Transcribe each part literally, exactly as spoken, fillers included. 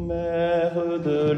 Mère de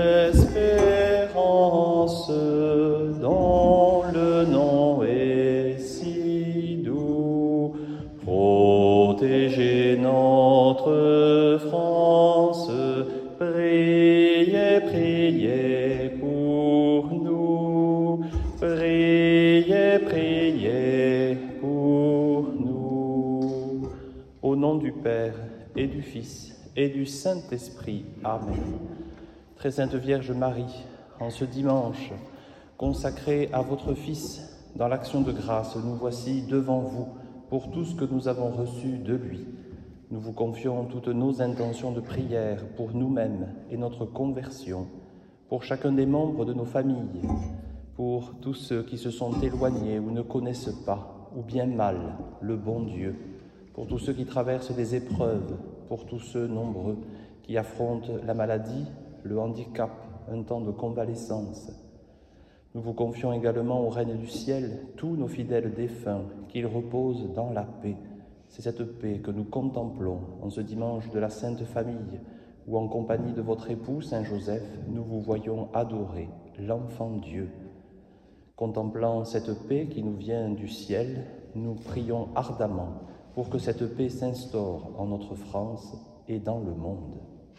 l'espérance, dont le nom est si doux, protégez notre France, priez, priez pour nous, priez, priez pour nous. Au nom du Père et du Fils et du Saint-Esprit. Amen. Très Sainte Vierge Marie, en ce dimanche consacré à votre Fils, dans l'action de grâce, nous voici devant vous pour tout ce que nous avons reçu de lui. Nous vous confions toutes nos intentions de prière pour nous-mêmes et notre conversion, pour chacun des membres de nos familles, pour tous ceux qui se sont éloignés ou ne connaissent pas, ou bien mal, le bon Dieu, pour tous ceux qui traversent des épreuves, pour tous ceux nombreux qui affrontent la maladie, le handicap, un temps de convalescence. Nous vous confions également au règne du ciel tous nos fidèles défunts, qu'ils reposent dans la paix. C'est cette paix que nous contemplons en ce dimanche de la Sainte Famille, où en compagnie de votre époux, Saint Joseph, nous vous voyons adorer l'enfant Dieu. Contemplant cette paix qui nous vient du ciel, nous prions ardemment pour que cette paix s'instaure en notre France et dans le monde.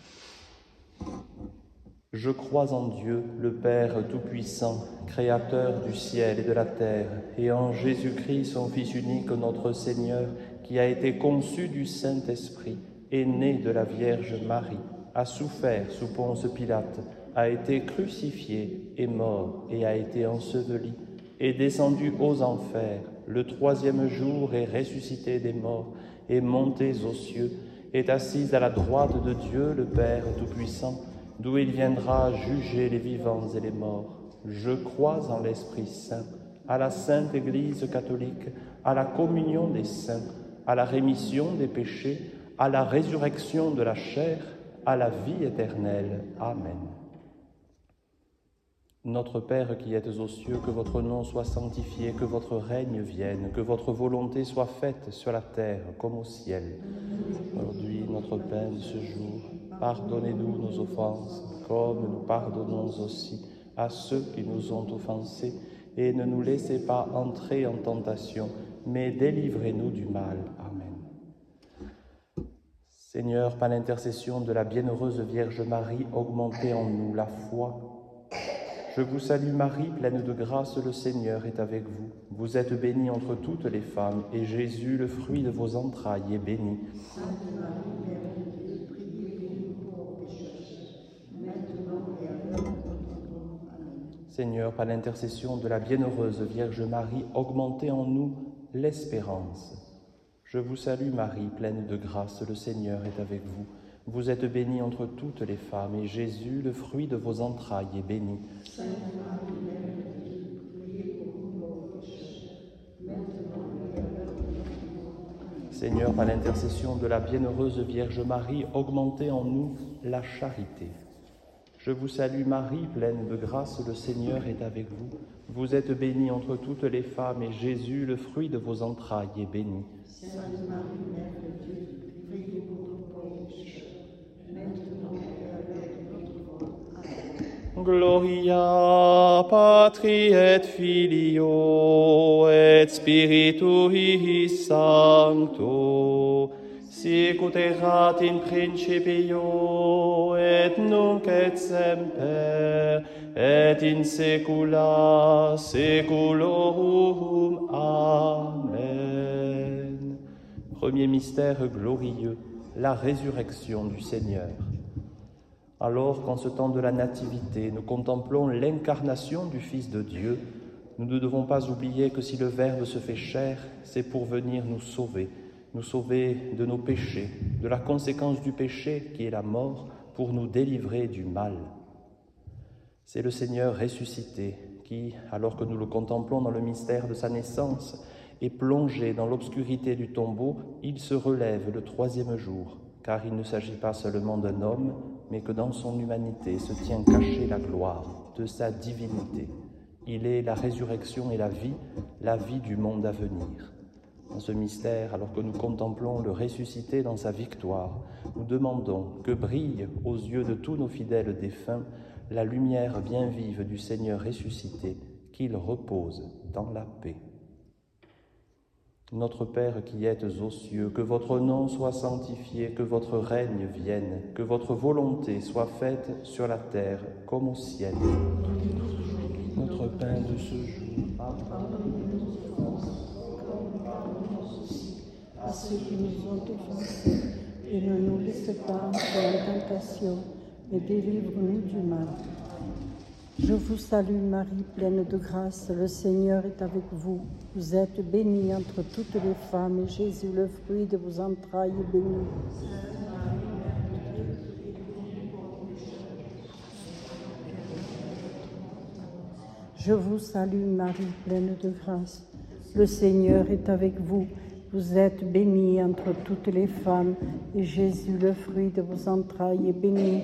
Je crois en Dieu, le Père Tout-Puissant, Créateur du ciel et de la terre, et en Jésus-Christ, son Fils unique, notre Seigneur, qui a été conçu du Saint-Esprit, est né de la Vierge Marie, a souffert sous Ponce Pilate, a été crucifié, est mort et a été enseveli, est descendu aux enfers, le troisième jour est ressuscité des morts, est monté aux cieux, est assis à la droite de Dieu, le Père Tout-Puissant, d'où il viendra juger les vivants et les morts. Je crois en l'Esprit Saint, à la Sainte Église catholique, à la communion des saints, à la rémission des péchés, à la résurrection de la chair, à la vie éternelle. Amen. Notre Père qui êtes aux cieux, que votre nom soit sanctifié, que votre règne vienne, que votre volonté soit faite sur la terre comme au ciel. Aujourd'hui, notre pain de ce jour, pardonnez-nous nos offenses, comme nous pardonnons aussi à ceux qui nous ont offensés, et ne nous laissez pas entrer en tentation, mais délivrez-nous du mal. Amen. Seigneur, par l'intercession de la bienheureuse Vierge Marie, augmentez en nous la foi. Je vous salue Marie, pleine de grâce, le Seigneur est avec vous. Vous êtes bénie entre toutes les femmes, et Jésus, le fruit de vos entrailles, est béni. Sainte Marie, Mère de Dieu, priez pour nous pauvres pécheurs, maintenant et à l'heure de notre mort. Amen. Seigneur, par l'intercession de la bienheureuse Vierge Marie, augmentez en nous l'espérance. Je vous salue Marie, pleine de grâce, le Seigneur est avec vous. Vous êtes bénie entre toutes les femmes, et Jésus, le fruit de vos entrailles, est béni. Sainte Marie, Mère de Dieu, priez pour nous pauvres pécheurs, maintenant et à l'heure de notre mort. Amen. Seigneur, par l'intercession de la bienheureuse Vierge Marie, augmentez en nous la charité. Je vous salue Marie, pleine de grâce, le Seigneur est avec vous. Vous êtes bénie entre toutes les femmes, et Jésus, le fruit de vos entrailles, est béni. Sainte Marie, Mère de Dieu, priez pour nous pauvres pécheurs, maintenant et à l'heure de notre mort. Amen. Gloria Patri et Filio et Spiritui Sancto, sicut erat in principio et nunc et semper et in saecula saeculorum. Amen. Premier mystère glorieux, la résurrection du Seigneur. Alors qu'en ce temps de la Nativité, nous contemplons l'incarnation du Fils de Dieu, nous ne devons pas oublier que si le Verbe se fait chair, c'est pour venir nous sauver, nous sauver de nos péchés, de la conséquence du péché qui est la mort, pour nous délivrer du mal. C'est le Seigneur ressuscité qui, alors que nous le contemplons dans le mystère de sa naissance, est plongé dans l'obscurité du tombeau, il se relève le troisième jour, car il ne s'agit pas seulement d'un homme, mais que dans son humanité se tient cachée la gloire de sa divinité. Il est la résurrection et la vie, la vie du monde à venir. Dans ce mystère, alors que nous contemplons le ressuscité dans sa victoire, nous demandons que brille aux yeux de tous nos fidèles défunts la lumière bien vive du Seigneur ressuscité, qu'il repose dans la paix. Notre Père qui êtes aux cieux, que votre nom soit sanctifié, que votre règne vienne, que votre volonté soit faite sur la terre comme au ciel. Notre pain de ce jour, pardonne-nous à ceux qui nous ont offensés, et ne nous laisse pas dans la tentation, mais délivre-nous du mal. Je vous salue Marie, pleine de grâce, le Seigneur est avec vous. Vous êtes bénie entre toutes les femmes, et Jésus, le fruit de vos entrailles, est béni. Je vous salue Marie, pleine de grâce, le Seigneur est avec vous. Vous êtes bénie entre toutes les femmes, et Jésus, le fruit de vos entrailles, est béni.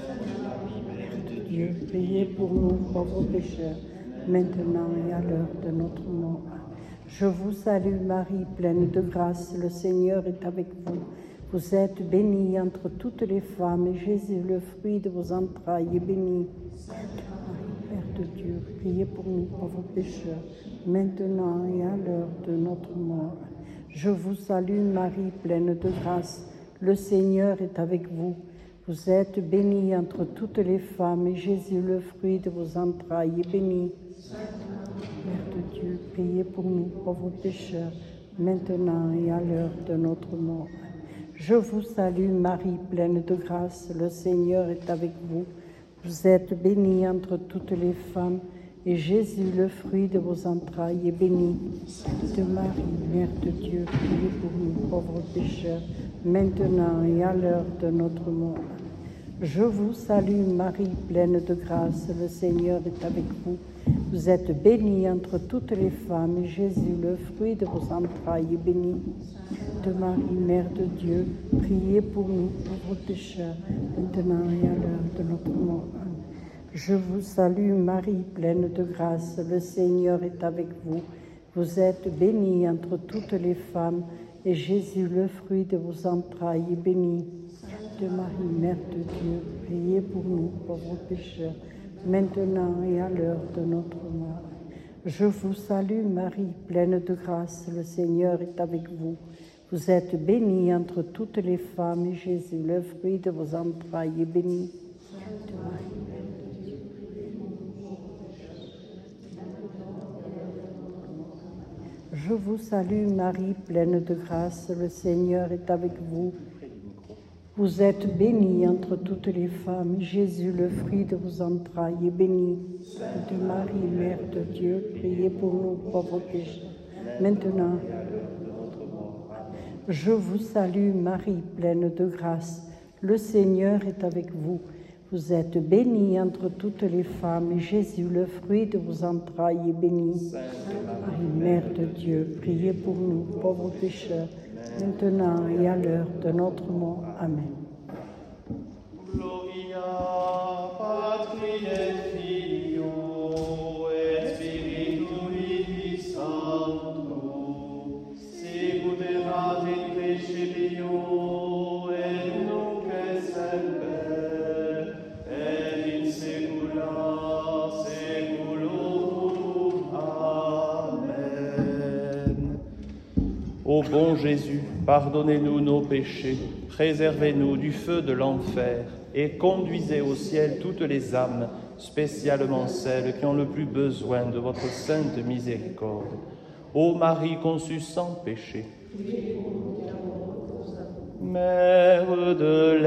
Dieu, priez pour nous, pauvres pécheurs, maintenant et à l'heure de notre mort. Je vous salue Marie, pleine de grâce, le Seigneur est avec vous. Vous êtes bénie entre toutes les femmes, et Jésus, le fruit de vos entrailles, est béni. Sainte Marie, Mère de Dieu, priez pour nous, pauvres pécheurs, maintenant et à l'heure de notre mort. Je vous salue Marie, pleine de grâce, le Seigneur est avec vous. Vous êtes bénie entre toutes les femmes, et Jésus, le fruit de vos entrailles, est béni. Mère de Dieu, priez pour nous, pauvres pécheurs, maintenant et à l'heure de notre mort. Je vous salue, Marie, pleine de grâce, le Seigneur est avec vous. Vous êtes bénie entre toutes les femmes, et Jésus, le fruit de vos entrailles, est béni. Sainte Marie, Mère de Dieu, priez pour nous, pauvres pécheurs, maintenant et à l'heure de notre mort. Je vous salue Marie, pleine de grâce, le Seigneur est avec vous. Vous êtes bénie entre toutes les femmes, et Jésus, le fruit de vos entrailles, est béni. Sainte Marie, Mère de Dieu, priez pour nous, pauvres pécheurs, maintenant et à l'heure de notre mort. Je vous salue Marie, pleine de grâce, le Seigneur est avec vous. Vous êtes bénie entre toutes les femmes, et Jésus, le fruit de vos entrailles, est béni. Sainte Marie, Mère de Dieu, priez pour nous, pauvres pécheurs, maintenant et à l'heure de notre mort. Je vous salue Marie, pleine de grâce, le Seigneur est avec vous. Vous êtes bénie entre toutes les femmes, et Jésus, le fruit de vos entrailles, est béni. Sainte Marie, Mère de Dieu, priez pour nous, je vous salue Marie, pleine de grâce, le Seigneur est avec vous. Vous êtes bénie entre toutes les femmes, Jésus, le fruit de vos entrailles, est béni. Sainte Marie, Mère de Dieu, priez pour nous, pauvres pécheurs, maintenant. Je vous salue Marie, pleine de grâce, le Seigneur est avec vous. Vous êtes bénie entre toutes les femmes, et Jésus, le fruit de vos entrailles, est béni. Sainte Marie, Mère de Dieu, priez pour nous, pauvres pécheurs, maintenant et à l'heure de notre mort. Amen. Gloria Patri et Filio et Spiritui Sancto, sicut erat in principio et nunc et semper et in saecula saeculorum. Amen. Ô bon Jésus, pardonnez-nous nos péchés, préservez-nous du feu de l'enfer et conduisez au ciel toutes les âmes, spécialement celles qui ont le plus besoin de votre sainte miséricorde. Ô Marie conçue sans péché, Mère de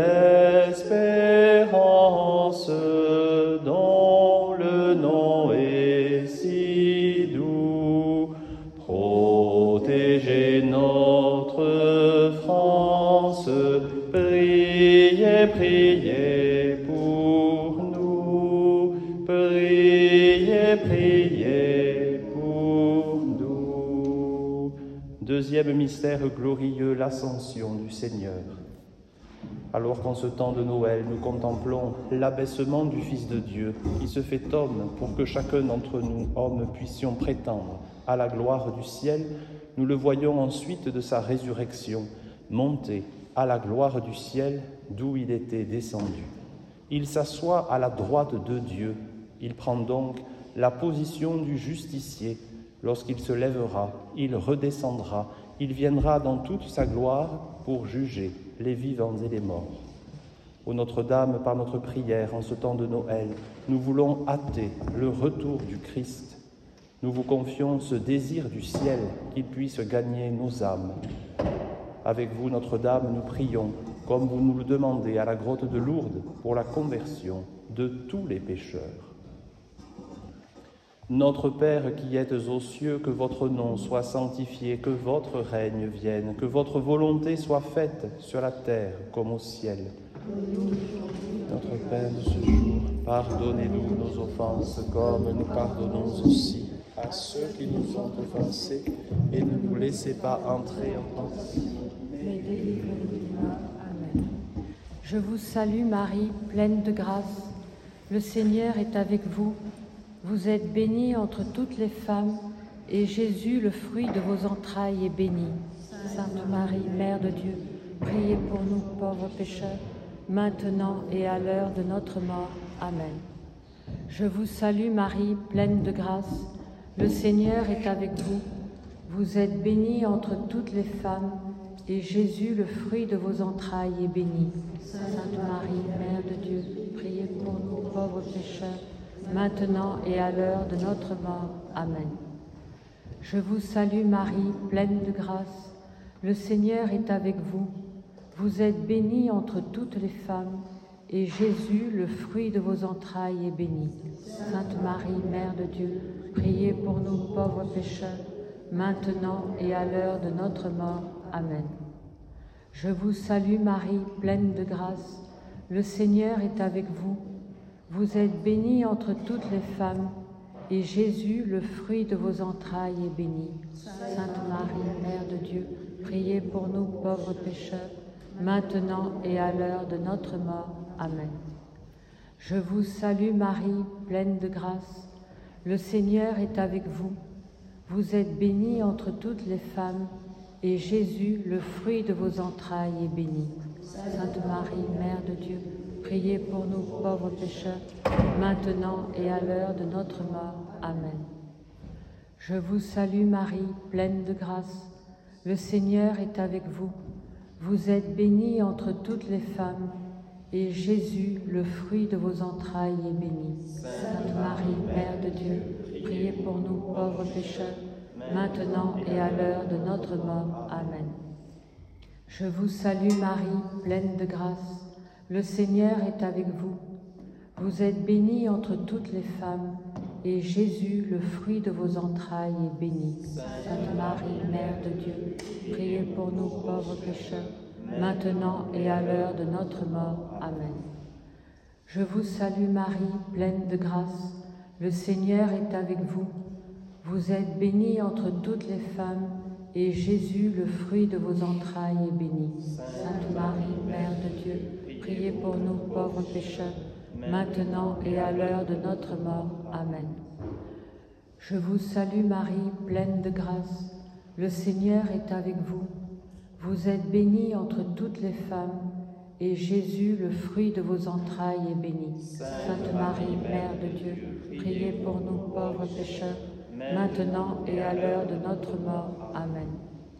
l'espérance, dont le nom est si doux, protégez notre France, priez, priez pour nous, priez, priez pour nous. Deuxième mystère glorieux, l'ascension du Seigneur. Alors qu'en ce temps de Noël, nous contemplons l'abaissement du Fils de Dieu, qui se fait homme pour que chacun d'entre nous, hommes, puissions prétendre à la gloire du ciel, nous le voyons ensuite de sa résurrection, monter à la gloire du ciel d'où il était descendu. Il s'assoit à la droite de Dieu. Il prend donc la position du justicier. Lorsqu'il se lèvera, il redescendra. Il viendra dans toute sa gloire pour juger les vivants et les morts. Ô Notre-Dame, par notre prière en ce temps de Noël, nous voulons hâter le retour du Christ. Nous vous confions ce désir du ciel qu'il puisse gagner nos âmes. Avec vous, Notre-Dame, nous prions, comme vous nous le demandez à la grotte de Lourdes, pour la conversion de tous les pécheurs. Notre Père qui êtes aux cieux, que votre nom soit sanctifié, que votre règne vienne, que votre volonté soit faite sur la terre comme au ciel. Notre Père de ce jour, pardonnez-nous nos offenses comme nous pardonnons aussi à ceux qui nous ont offensés, et ne nous laissez pas entrer en tentation. Mais délivrez-nous du mal. Amen. Je vous salue Marie, pleine de grâce. Le Seigneur est avec vous. Vous êtes bénie entre toutes les femmes, et Jésus, le fruit de vos entrailles, est béni. Sainte Marie, Mère de Dieu, priez pour nous pauvres pécheurs, maintenant et à l'heure de notre mort. Amen. Je vous salue Marie, pleine de grâce. Le Seigneur est avec vous. Vous êtes bénie entre toutes les femmes, et Jésus, le fruit de vos entrailles, est béni. Sainte Marie, Mère de Dieu, priez pour nous pauvres pécheurs, maintenant et à l'heure de notre mort. Amen. Je vous salue Marie, pleine de grâce. Le Seigneur est avec vous. Vous êtes bénie entre toutes les femmes, et Jésus, le fruit de vos entrailles, est béni. Sainte Marie, Mère de Dieu, priez pour nous pauvres pécheurs, maintenant et à l'heure de notre mort. Amen. Je vous salue Marie, pleine de grâce. Le Seigneur est avec vous. Vous êtes bénie entre toutes les femmes, et Jésus, le fruit de vos entrailles, est béni. Sainte Marie, Mère de Dieu, priez pour nous pauvres pécheurs, maintenant et à l'heure de notre mort. Amen. Je vous salue Marie, pleine de grâce. Le Seigneur est avec vous. Vous êtes bénie entre toutes les femmes, et Jésus, le fruit de vos entrailles, est béni. Sainte Marie, Mère de Dieu, priez pour nous pauvres pécheurs, maintenant et à l'heure de notre mort. Amen. Je vous salue Marie, pleine de grâce. Le Seigneur est avec vous. Vous êtes bénie entre toutes les femmes, et Jésus, le fruit de vos entrailles, est béni. Sainte Marie, Mère de Dieu, priez pour nous pauvres pécheurs, maintenant et à l'heure de notre mort. Amen. Je vous salue Marie, pleine de grâce. Le Seigneur est avec vous. Vous êtes bénie entre toutes les femmes, et Jésus, le fruit de vos entrailles, est béni. Sainte Marie, Mère de Dieu, priez pour nous pauvres pécheurs, maintenant et à l'heure de notre mort. Amen. Je vous salue Marie, pleine de grâce. Le Seigneur est avec vous. Vous êtes bénie entre toutes les femmes, et Jésus, le fruit de vos entrailles, est béni. Sainte Marie, Mère de Dieu, priez pour nous pauvres pécheurs, maintenant et à l'heure de notre mort. Amen. Je vous salue Marie, pleine de grâce. Le Seigneur est avec vous. Vous êtes bénie entre toutes les femmes, et Jésus, le fruit de vos entrailles, est béni. Sainte Marie, Mère de Dieu, priez pour nous pauvres pécheurs, maintenant et à l'heure de notre mort. Amen.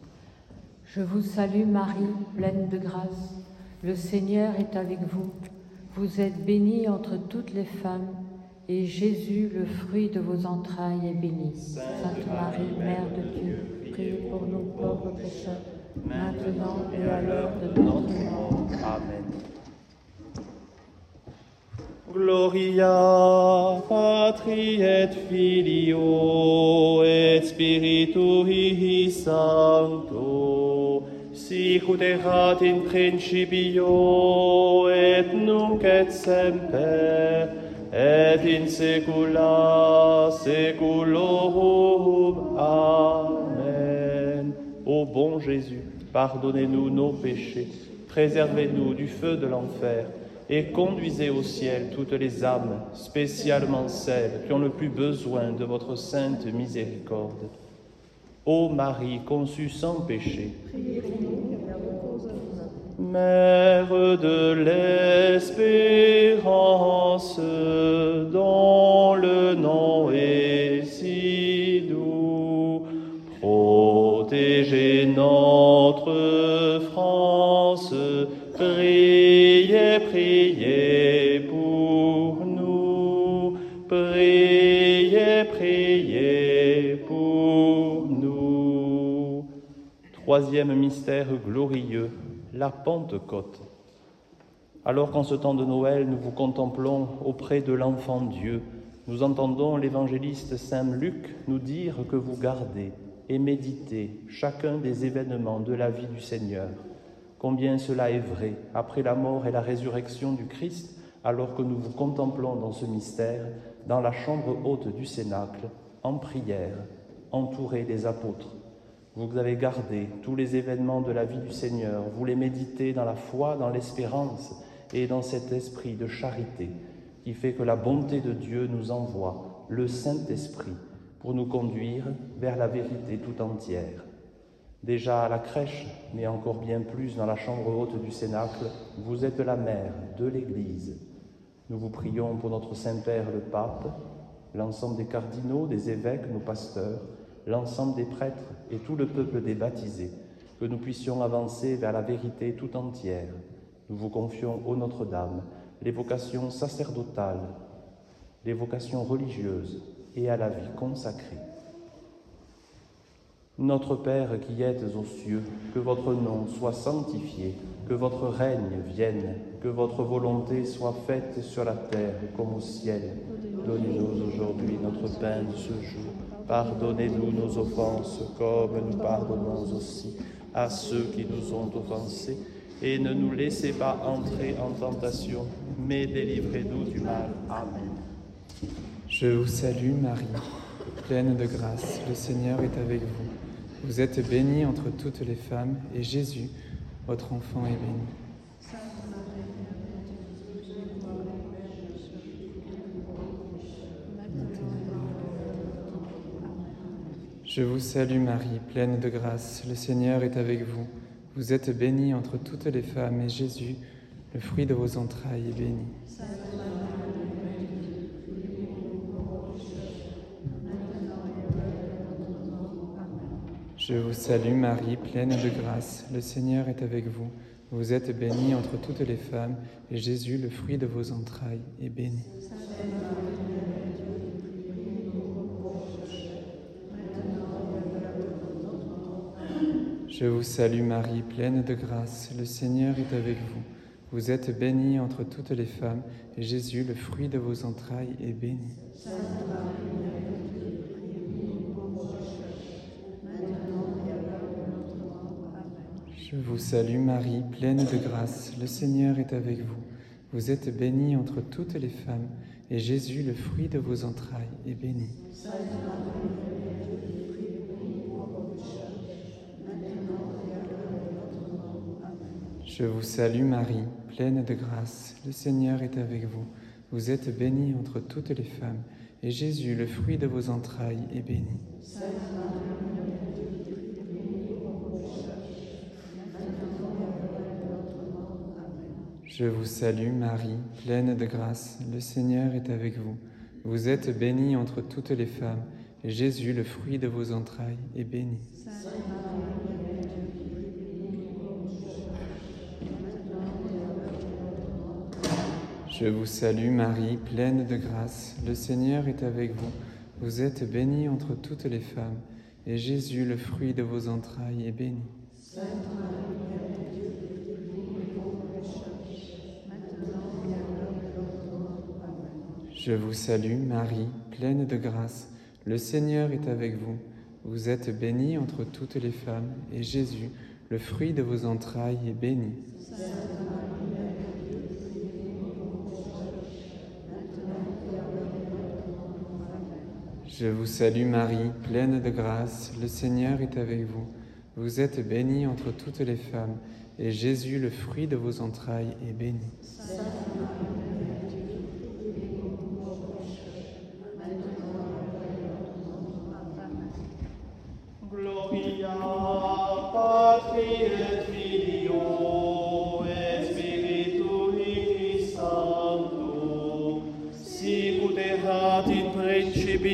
Je vous salue Marie, pleine de grâce. Le Seigneur est avec vous. Vous êtes bénie entre toutes les femmes, et Jésus, le fruit de vos entrailles, est béni. Sainte Marie, Mère de Dieu, priez pour nous pauvres pécheurs, maintenant et à l'heure de notre mort. Amen. Gloria Patri et Filio et Spiritui Sancto, sic ut erat in principio et nunc et semper et in saecula saeculorum. Amen. Ô bon Jésus, pardonnez-nous nos péchés, préservez-nous du feu de l'enfer, et conduisez au ciel toutes les âmes, spécialement celles qui ont le plus besoin de votre sainte miséricorde. Ô Marie conçue sans péché, Mère de l'espérance, dont le nom est si doux, protégez notre France, priez, priez pour nous, priez, priez pour nous. Troisième mystère glorieux, la Pentecôte. Alors qu'en ce temps de Noël, nous vous contemplons auprès de l'enfant Dieu, nous entendons l'évangéliste Saint Luc nous dire que vous gardez et méditez chacun des événements de la vie du Seigneur. Combien cela est vrai après la mort et la résurrection du Christ, alors que nous vous contemplons dans ce mystère, dans la chambre haute du Cénacle, en prière, entourés des apôtres. Vous avez gardé tous les événements de la vie du Seigneur, vous les méditez dans la foi, dans l'espérance et dans cet esprit de charité qui fait que la bonté de Dieu nous envoie le Saint-Esprit pour nous conduire vers la vérité tout entière. Déjà à la crèche, mais encore bien plus dans la chambre haute du Cénacle, vous êtes la mère de l'Église. Nous vous prions pour notre Saint-Père le Pape, l'ensemble des cardinaux, des évêques, nos pasteurs, l'ensemble des prêtres et tout le peuple des baptisés, que nous puissions avancer vers la vérité tout entière. Nous vous confions, ô Notre-Dame, les vocations sacerdotales, les vocations religieuses et à la vie consacrée. Notre Père qui êtes aux cieux, que votre nom soit sanctifié, que votre règne vienne, que votre volonté soit faite sur la terre comme au ciel. Donnez-nous aujourd'hui notre pain de ce jour. Pardonnez-nous nos offenses, comme nous pardonnons aussi à ceux qui nous ont offensés. Et ne nous laissez pas entrer en tentation, mais délivrez-nous du mal. Amen. Je vous salue Marie, pleine de grâce, le Seigneur est avec vous. Vous êtes bénie entre toutes les femmes, et Jésus, votre enfant, est béni. Je vous salue Marie, pleine de grâce, le Seigneur est avec vous. Vous êtes bénie entre toutes les femmes, et Jésus, le fruit de vos entrailles, est béni. Je vous salue Marie, pleine de grâce, le Seigneur est avec vous. Vous êtes bénie entre toutes les femmes, et Jésus, le fruit de vos entrailles, est béni. Je vous salue Marie, pleine de grâce, le Seigneur est avec vous. Vous êtes bénie entre toutes les femmes, et Jésus, le fruit de vos entrailles, est béni. Je vous salue Marie, pleine de grâce, le Seigneur est avec vous. Vous êtes bénie entre toutes les femmes, et Jésus, le fruit de vos entrailles, est béni. Je vous salue Marie, pleine de grâce, le Seigneur est avec vous. Vous êtes bénie entre toutes les femmes, et Jésus, le fruit de vos entrailles, est béni. Je vous salue Marie, pleine de grâce, le Seigneur est avec vous. Vous êtes bénie entre toutes les femmes, et Jésus, le fruit de vos entrailles, est béni. Je vous salue Marie, pleine de grâce, le Seigneur est avec vous. Vous êtes bénie entre toutes les femmes, et Jésus, le fruit de vos entrailles, est béni. Je vous salue Marie, pleine de grâce, le Seigneur est avec vous. Vous êtes bénie entre toutes les femmes, et Jésus, le fruit de vos entrailles, est béni. Je vous salue Marie, pleine de grâce, le Seigneur est avec vous. Vous êtes bénie entre toutes les femmes, et Jésus, le fruit de vos entrailles, est béni. Gloire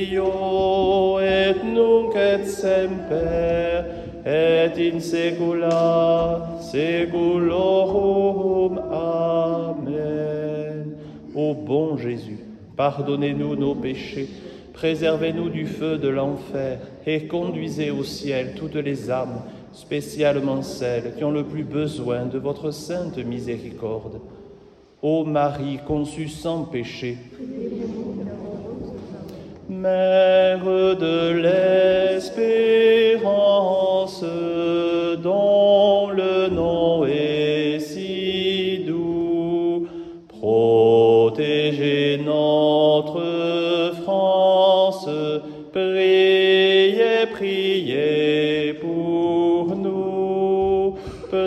Deo, et nunc et semper, et in saecula saeculorum. Amen. Ô bon Jésus, pardonnez-nous nos péchés, préservez-nous du feu de l'enfer, et conduisez au ciel toutes les âmes, spécialement celles qui ont le plus besoin de votre sainte miséricorde. Ô Marie conçue sans péché, Mère de l'espérance, dont le nom est si doux, protégez notre France, priez, priez pour nous,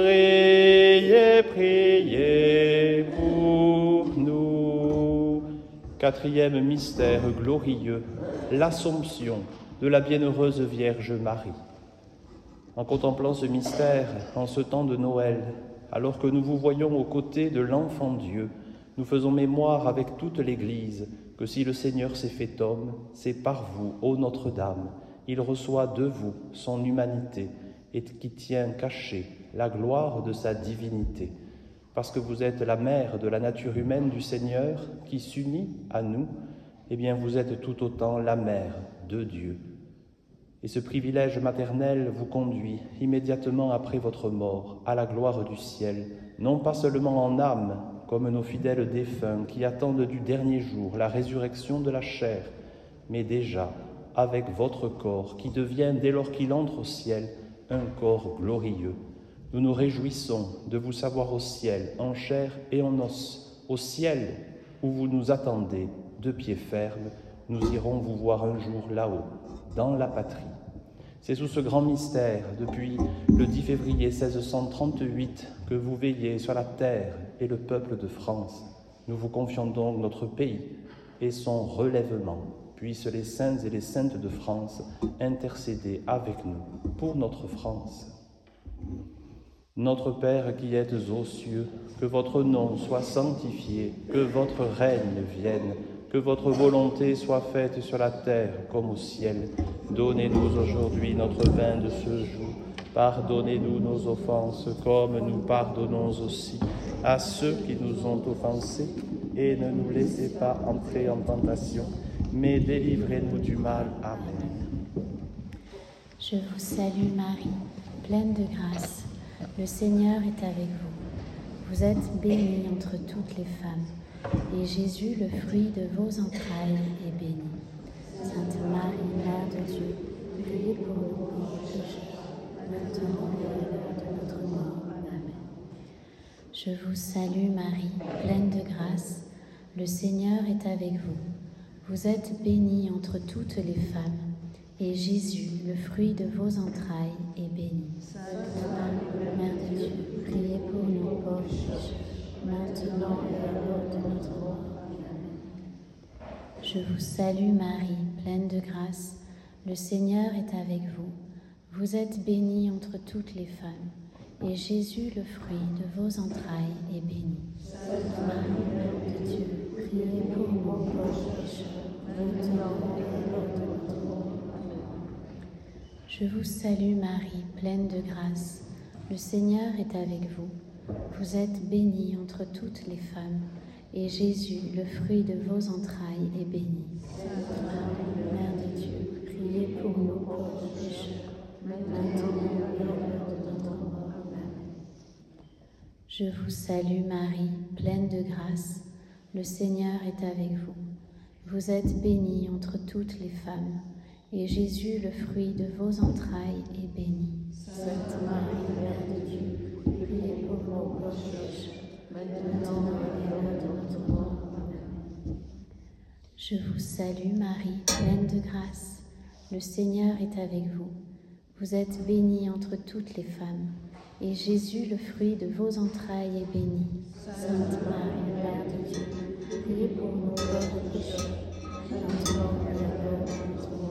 priez, priez pour nous. Quatrième mystère glorieux, l'Assomption de la bienheureuse Vierge Marie. En contemplant ce mystère, en ce temps de Noël, alors que nous vous voyons aux côtés de l'enfant Dieu, nous faisons mémoire avec toute l'Église que si le Seigneur s'est fait homme, c'est par vous, ô Notre-Dame, il reçoit de vous son humanité et qui tient cachée la gloire de sa divinité. Parce que vous êtes la mère de la nature humaine du Seigneur qui s'unit à nous, eh bien vous êtes tout autant la mère de Dieu. Et ce privilège maternel vous conduit immédiatement après votre mort à la gloire du ciel, non pas seulement en âme, comme nos fidèles défunts qui attendent du dernier jour la résurrection de la chair, mais déjà avec votre corps qui devient, dès lors qu'il entre au ciel, un corps glorieux. Nous nous réjouissons de vous savoir au ciel, en chair et en os, au ciel où vous nous attendez, de pied ferme. Nous irons vous voir un jour là-haut, dans la patrie. C'est sous ce grand mystère, depuis le dix février mille six cent trente-huit, que vous veillez sur la terre et le peuple de France. Nous vous confions donc notre pays et son relèvement. Puissent les saints et les saintes de France intercéder avec nous pour notre France. Notre Père qui êtes aux cieux, que votre nom soit sanctifié, que votre règne vienne, que votre volonté soit faite sur la terre comme au ciel. Donnez-nous aujourd'hui notre pain de ce jour. Pardonnez-nous nos offenses comme nous pardonnons aussi à ceux qui nous ont offensés. Et ne nous laissez pas entrer en tentation, mais délivrez-nous du mal. Amen. Je vous salue Marie, pleine de grâce. Le Seigneur est avec vous. Vous êtes bénie entre toutes les femmes, et Jésus, le fruit de vos entrailles, est béni. Sainte Marie, Mère de Dieu, priez pour nous pauvres pécheurs, maintenant et à l'heure de notre mort. Amen. Je vous salue Marie, pleine de grâce. Le Seigneur est avec vous. Vous êtes bénie entre toutes les femmes, et Jésus, le fruit de vos entrailles, est béni. Sainte Marie, Mère de Dieu, priez pour nous pauvres pécheurs, maintenant et à l'heure de notre mort. Amen. Je vous salue Marie, pleine de grâce. Le Seigneur est avec vous. Vous êtes bénie entre toutes les femmes, et Jésus, le fruit de vos entrailles, est béni. Sainte Marie, Mère de Dieu, priez pour nous pauvres pécheurs, maintenant et à l'heure de notre mort. Je vous salue Marie, pleine de grâce. Le Seigneur est avec vous. Vous êtes bénie entre toutes les femmes, et Jésus, le fruit de vos entrailles, est béni. Sainte Marie, Mère de Dieu, priez pour nous pauvres pécheurs, maintenant et à l'heure de notre mort. Amen. Je vous salue Marie, pleine de grâce. Le Seigneur est avec vous. Vous êtes bénie entre toutes les femmes, et Jésus, le fruit de vos entrailles, est béni. Sainte Marie, Mère de Dieu, priez pour nous pauvres pécheurs, maintenant et à l'heure de notre mort. Amen. Je vous salue Marie, pleine de grâce. Le Seigneur est avec vous. Vous êtes bénie entre toutes les femmes, et Jésus, le fruit de vos entrailles, est béni. Sainte Marie, Mère de Dieu, priez pour nous pauvres pécheurs, maintenant et à l'heure de notre mort.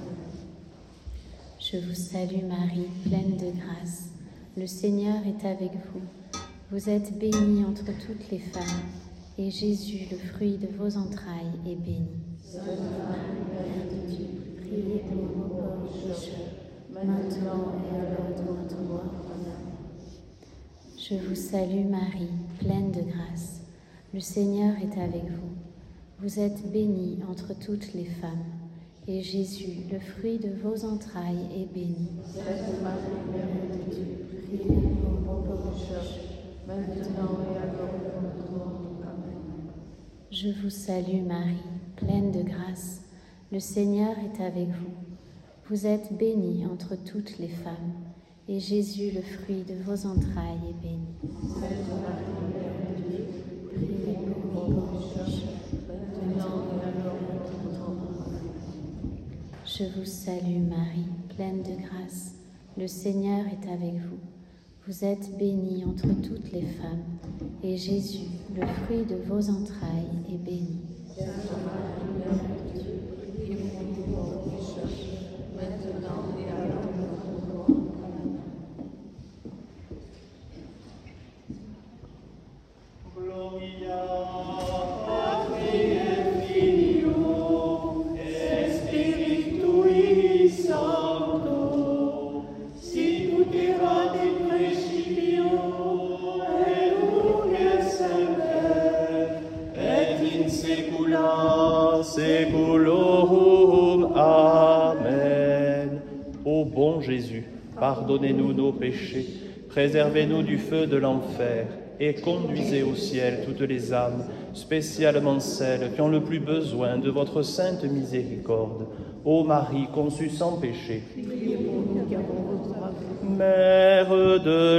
Je vous salue Marie, pleine de grâce. Le Seigneur est avec vous. Vous êtes bénie entre toutes les femmes, et Jésus, le fruit de vos entrailles, est béni. Sainte Marie, Mère de Dieu, priez pour nous pauvres pécheurs, maintenant et à l'heure de notre mort. Amen. Je vous salue Marie, pleine de grâce. Le Seigneur est avec vous. Vous êtes bénie entre toutes les femmes, et Jésus, le fruit de vos entrailles, est béni. Sainte Marie, Mère de Dieu, priez pour nous pauvres pécheurs, maintenant et à l'heure de notre mort. Amen. Je vous salue Marie, pleine de grâce. Le Seigneur est avec vous. Vous êtes bénie entre toutes les femmes, et Jésus, le fruit de vos entrailles, est béni. Sainte Marie, Mère de Dieu, priez pour nous pauvres pécheurs, maintenant et à l'heure de notre mort. Amen. Je vous salue Marie, pleine de grâce. Le Seigneur est avec vous. Vous êtes bénie entre toutes les femmes, et Jésus, le fruit de vos entrailles, est béni. Sainte Marie, Mère de Dieu, priez pour nous pauvres pécheurs, maintenant et à l'heure de notre mort. Amen. Gloria Patri et Filio et Spiritui Sancto, sicut erat in principio et nunc et semper et in saecula saeculorum. Amen. Ô bon Jésus, pardonnez-nous nos péchés, préservez-nous du feu de l'enfer et conduisez au ciel toutes les âmes, spécialement celles qui ont le plus besoin de votre sainte miséricorde. Ô Marie conçue sans péché, Mère de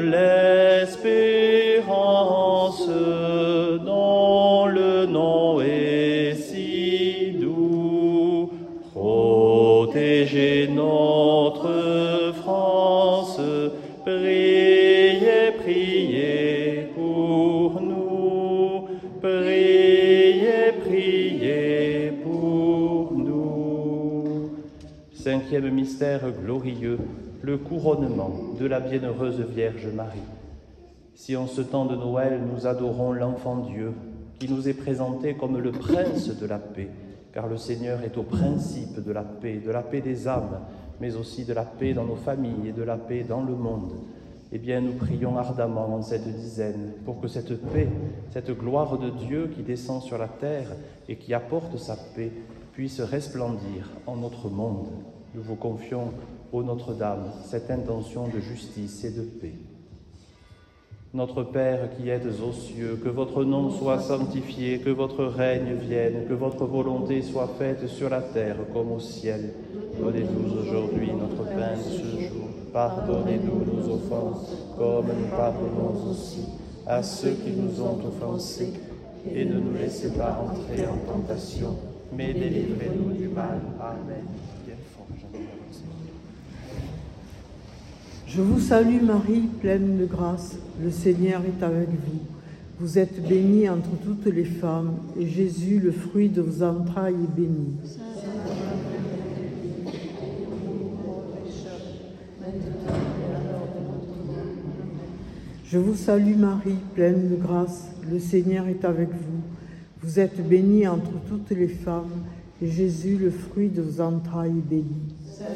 l'espérance, dont le nom est si doux, protégez notre France, priez, priez pour nous, priez, priez pour nous. Cinquième mystère glorieux, le couronnement de la bienheureuse Vierge Marie. Si en ce temps de Noël, nous adorons l'enfant Dieu, qui nous est présenté comme le prince de la paix, car le Seigneur est au principe de la paix, de la paix des âmes, mais aussi de la paix dans nos familles et de la paix dans le monde. Eh bien, nous prions ardemment en cette dizaine pour que cette paix, cette gloire de Dieu qui descend sur la terre et qui apporte sa paix, puisse resplendir en notre monde. Nous vous confions, ô Notre-Dame, cette intention de justice et de paix. Notre Père qui êtes aux cieux, que votre nom soit sanctifié, que votre règne vienne, que votre volonté soit faite sur la terre comme au ciel. Donnez-nous aujourd'hui notre pain de ce jour. Pardonnez-nous nos offenses, comme nous pardonnons aussi à ceux qui nous ont offensés. Et ne nous laissez pas entrer en tentation, mais délivrez-nous du mal. Amen. Bien fort, Je vous salue Marie, pleine de grâce, le Seigneur est avec vous. Vous êtes bénie entre toutes les femmes, et Jésus, le fruit de vos entrailles, est béni. Je vous salue Marie, pleine de grâce, le Seigneur est avec vous. Vous êtes bénie entre toutes les femmes, et Jésus, le fruit de vos entrailles, est béni.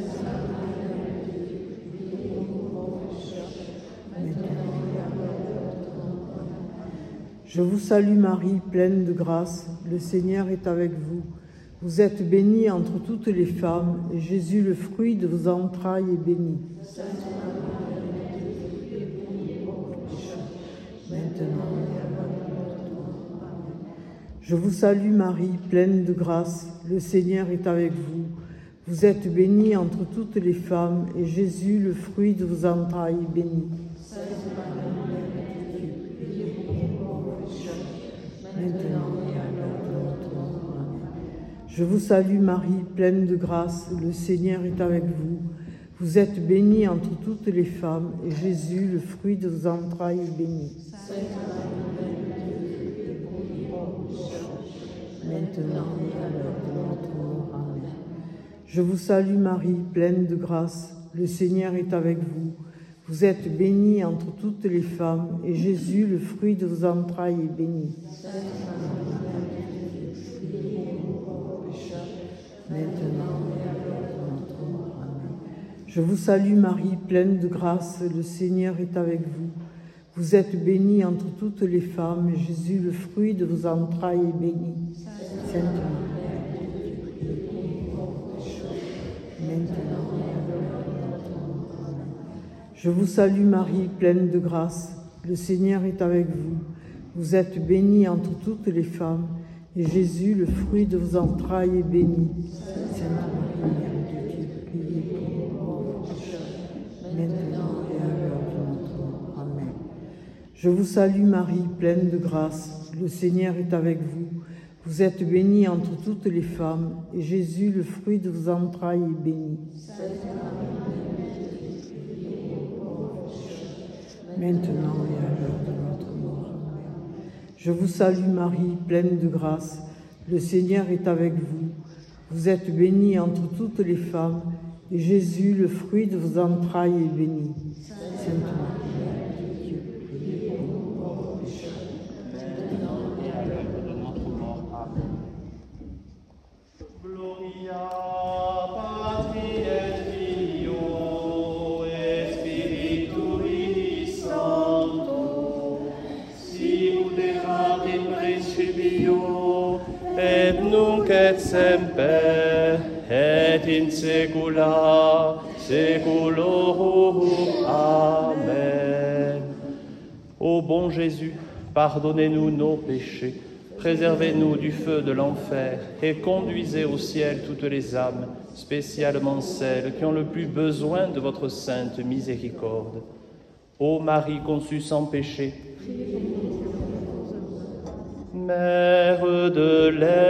Je vous salue Marie, pleine de grâce, le Seigneur est avec vous. Vous êtes bénie entre toutes les femmes, et Jésus, le fruit de vos entrailles, est béni. Je vous salue Marie, pleine de grâce, le Seigneur est avec vous. Vous êtes bénie entre toutes les femmes, et Jésus, le fruit de vos entrailles, est béni. Je vous salue Marie, pleine de grâce, le Seigneur est avec vous. Vous êtes bénie entre toutes les femmes, et Jésus, le fruit de vos entrailles, est béni. Maintenant et à l'heure de notre mort. Amen. Je vous salue Marie, pleine de grâce, le Seigneur est avec vous. Vous êtes bénie entre toutes les femmes, et Jésus, le fruit de vos entrailles, est béni. Maintenant, je vous salue Marie, pleine de grâce, le Seigneur est avec vous. Vous êtes bénie entre toutes les femmes, et Jésus, le fruit de vos entrailles, est béni. Sainte Marie, maintenant. Je vous salue Marie, pleine de grâce, le Seigneur est avec vous. Vous êtes bénie entre toutes les femmes, et Jésus, le fruit de vos entrailles, est béni. Sainte Marie, Mère de Dieu, priez pour nous pauvres pécheurs, maintenant et à l'heure de notre mort. Amen. Je vous salue Marie, pleine de grâce, le Seigneur est avec vous. Vous êtes bénie entre toutes les femmes, et Jésus, le fruit de vos entrailles, est béni. Maintenant et à l'heure de notre mort. Amen. Je vous salue Marie, pleine de grâce, le Seigneur est avec vous. Vous êtes bénie entre toutes les femmes, et Jésus, le fruit de vos entrailles, est béni. Sainte Marie, Mère de Dieu, priez pour nous pauvres pécheurs, maintenant et à l'heure de notre mort. Amen. Gloria Patri et Filio et Spiritui Sancto, sicut erat in principio, et nunc et semper, et in saecula saeculorum. Amen. Ô bon Jésus, pardonnez-nous nos péchés, préservez-nous du feu de l'enfer et conduisez au ciel toutes les âmes, spécialement celles qui ont le plus besoin de votre sainte miséricorde. Ô Marie conçue sans péché, Mère de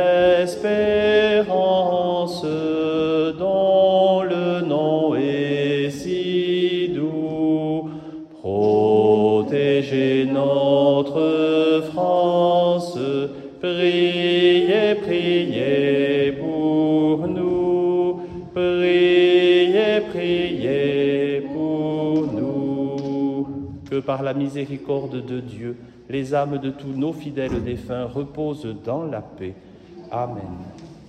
l'espérance, dont le nom est si doux, protégez notre France, priez, priez pour nous, priez, priez pour nous. Que par la miséricorde de Dieu, les âmes de tous nos fidèles défunts reposent dans la paix. Amen.